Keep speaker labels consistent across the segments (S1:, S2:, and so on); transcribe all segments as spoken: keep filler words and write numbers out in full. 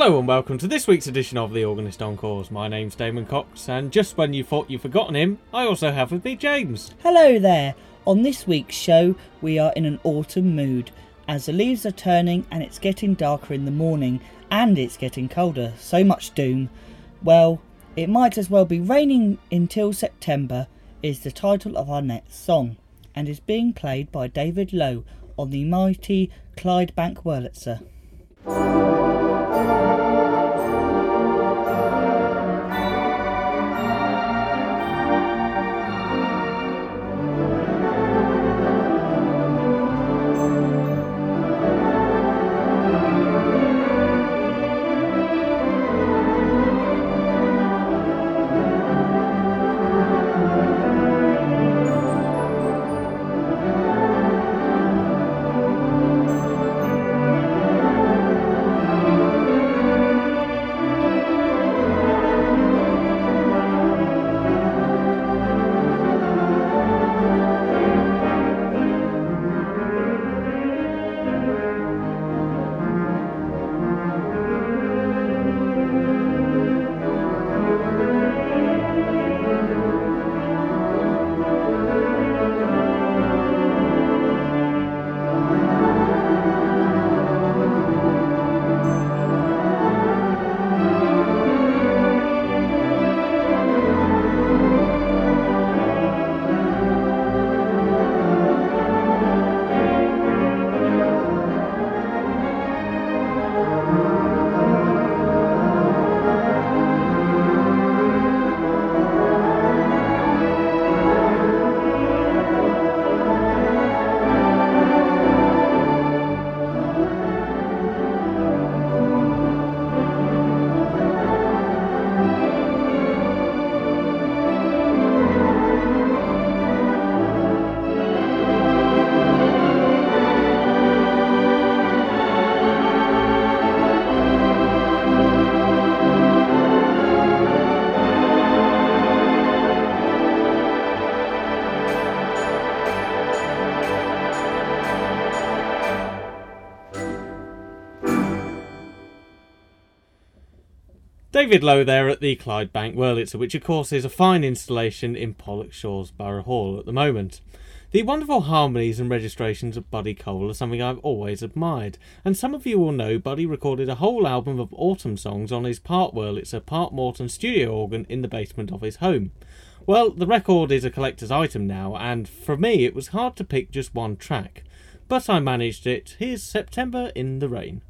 S1: Hello and welcome to this week's edition of The Organist Encores. My name's Damon Cox, and just when you thought you'd forgotten him, I also have with me James.
S2: Hello there. On this week's show, we are in an autumn mood, as the leaves are turning and it's getting darker in the morning, and it's getting colder. So much doom. Well, it might as well be raining until September is the title of our next song, and is being played by David Lowe on the mighty Clydebank Wurlitzer.
S1: David Lowe there at the Clydebank Wurlitzer, which of course is a fine installation in Pollokshaws Borough Hall at the moment. The wonderful harmonies and registrations of Buddy Cole are something I've always admired, and some of you will know Buddy recorded a whole album of autumn songs on his part Wurlitzer, part Morton studio organ in the basement of his home. Well, the record is a collector's item now, and for me it was hard to pick just one track, but I managed it. Here's September in the Rain.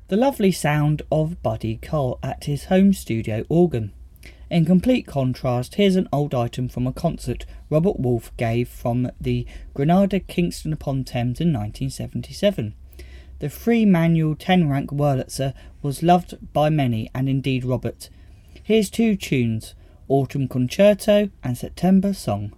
S2: The lovely sound of Buddy Cole at his home studio organ. In complete contrast, here's an old item from a concert Robert Wolfe gave from the Granada Kingston upon Thames in nineteen seventy-seven. The free manual ten-rank Wurlitzer was loved by many, and indeed Robert. Here's two tunes, Autumn Concerto and September Song.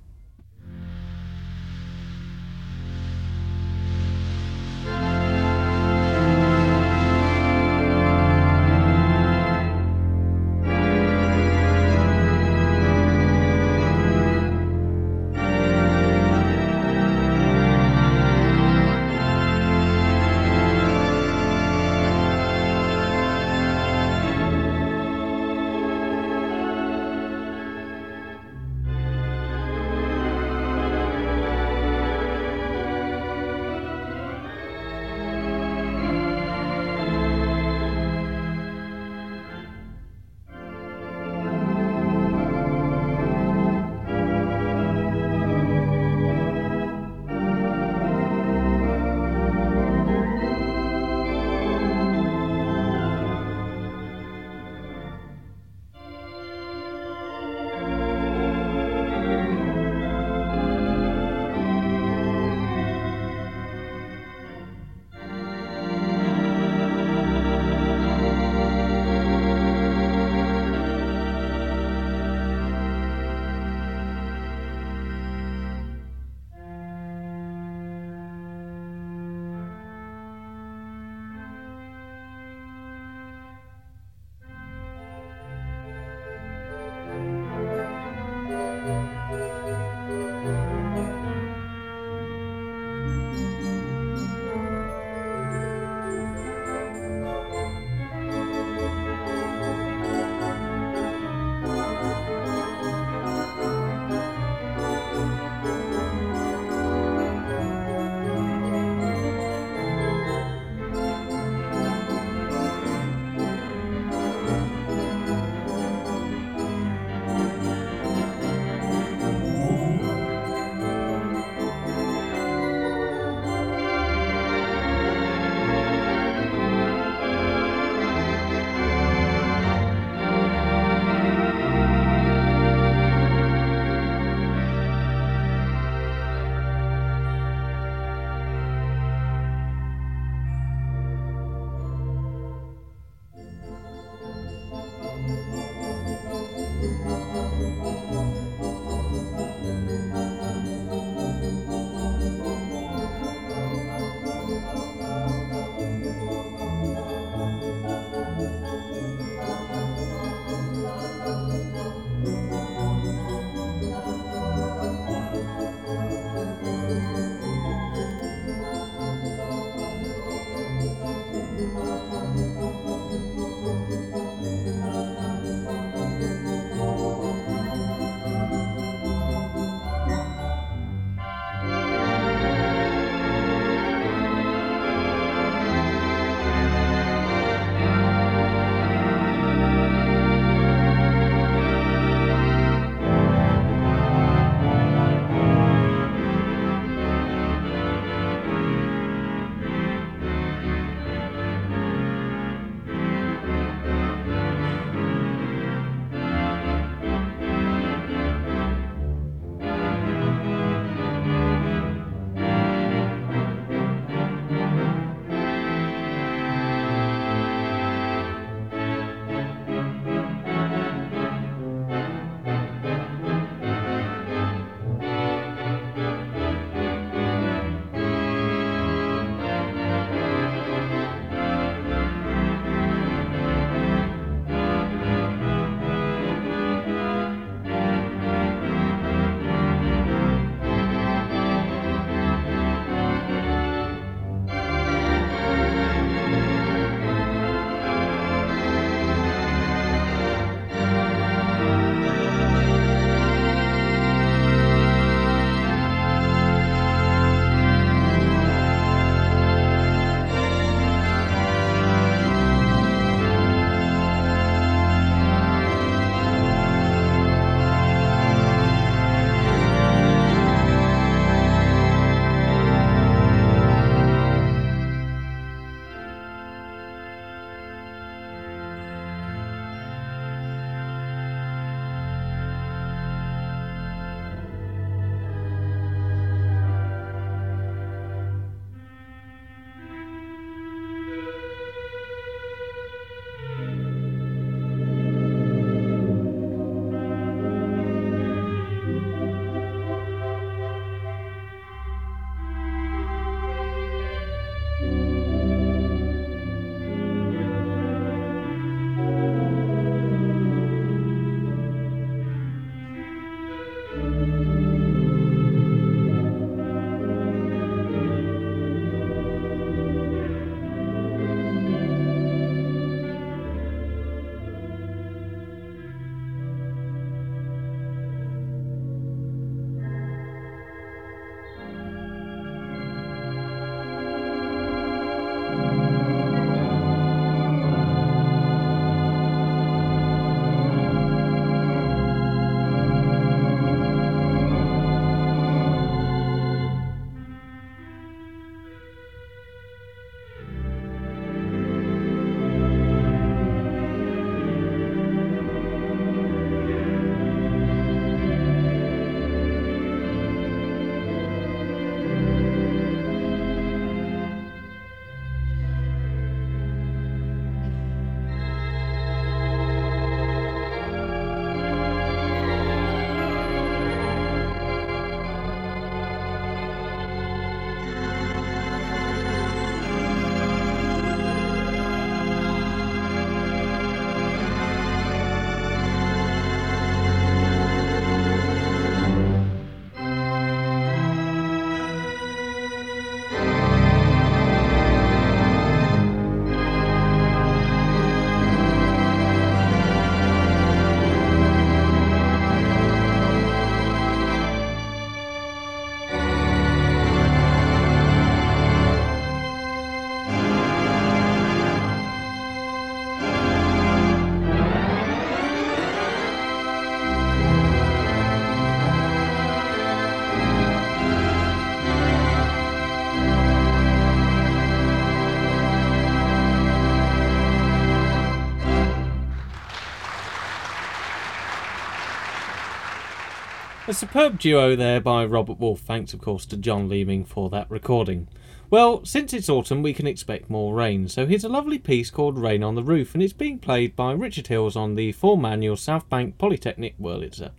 S1: A superb duo there by Robert Wolfe, thanks of course to John Leeming for that recording. Well, since it's autumn we can expect more rain, so here's a lovely piece called Rain on the Roof, and it's being played by Richard Hills on the four-manual South Bank Polytechnic Wurlitzer.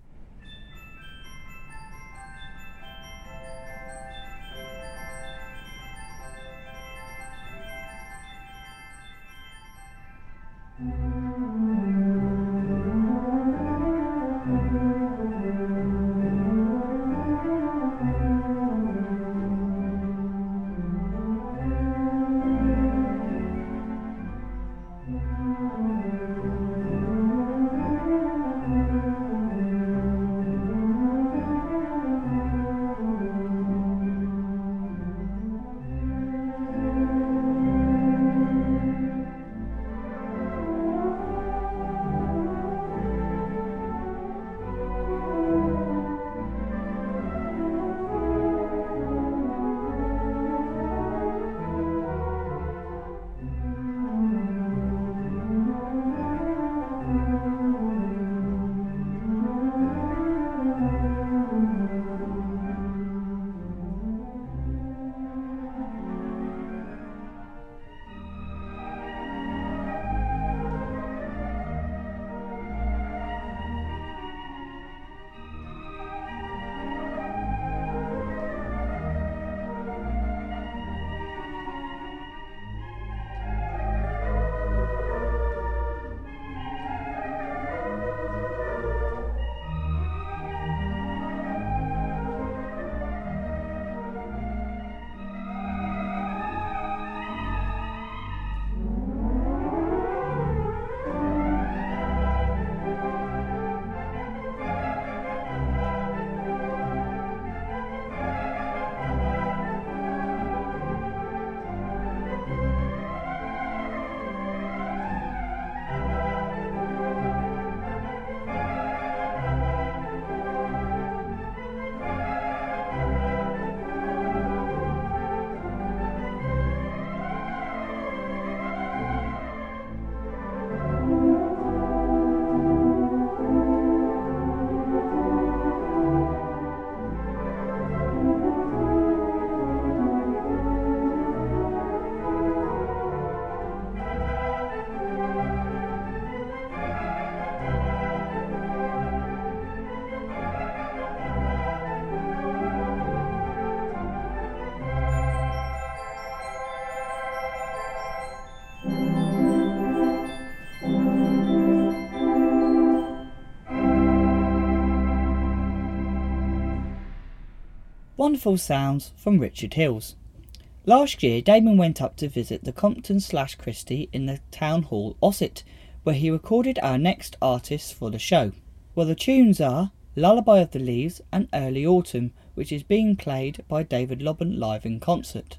S2: Wonderful sounds from Richard Hills. Last year, Damon went up to visit the Compton slash Christie in the Town Hall Ossett, where he recorded our next artists for the show. Well, the tunes are Lullaby of the Leaves and Early Autumn, which is being played by David Lobban live in concert.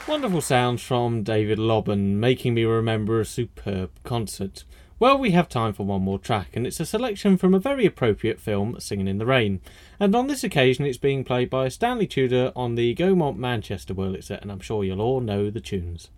S1: Wonderful sounds from David Lobban, making me remember a superb concert. Well, we have time for one more track, and it's a selection from a very appropriate film, Singing in the Rain. And on this occasion, it's being played by Stanley Tudor on the Gaumont Manchester Wurlitzer, and I'm sure you'll all know the tunes.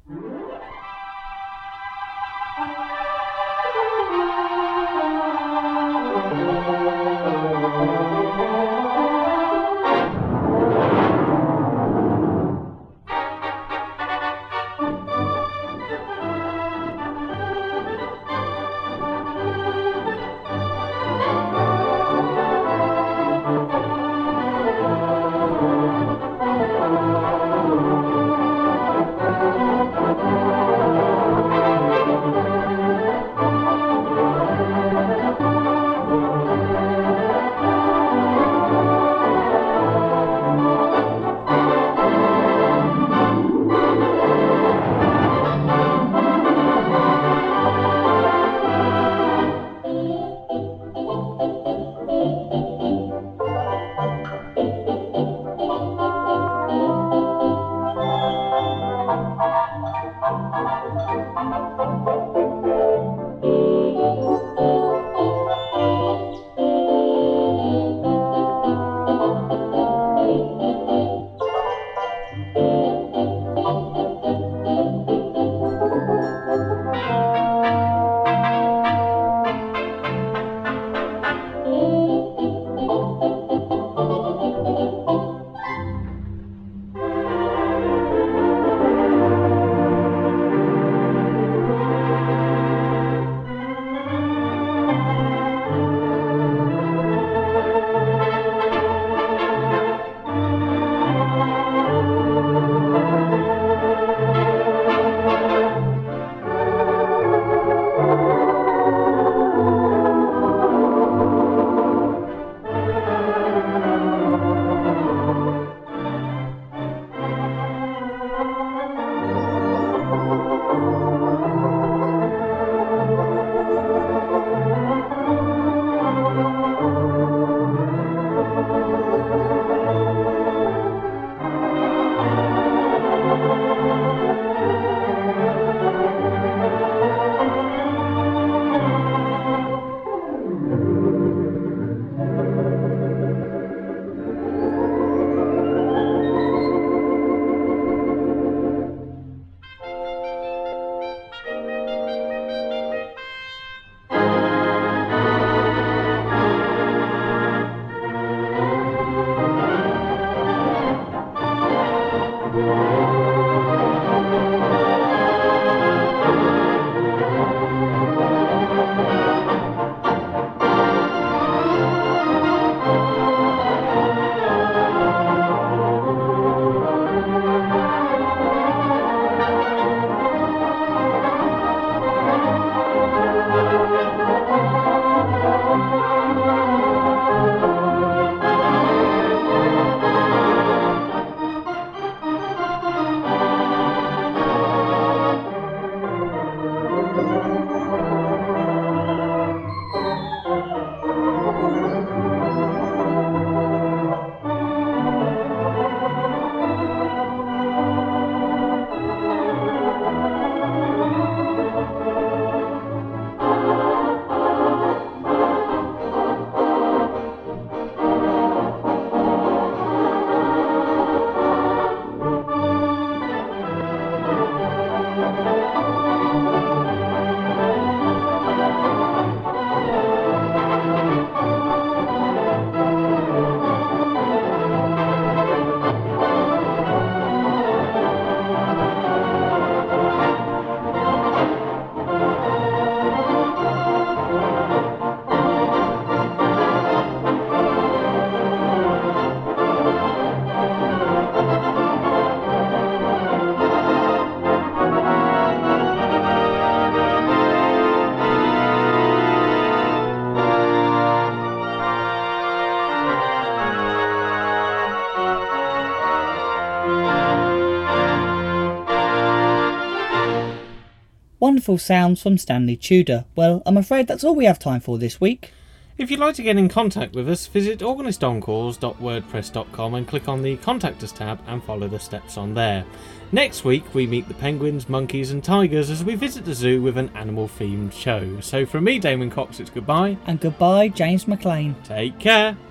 S2: Wonderful sounds from Stanley Tudor. Well, I'm afraid that's all we have time for this week.
S1: If you'd like to get in contact with us, visit organist encores dot wordpress dot com and click on the Contact Us tab and follow the steps on there. Next week we meet the penguins, monkeys and tigers as we visit the zoo with an animal themed show. So from me, Damon Cox, it's goodbye.
S2: And goodbye, James McLean.
S1: Take care.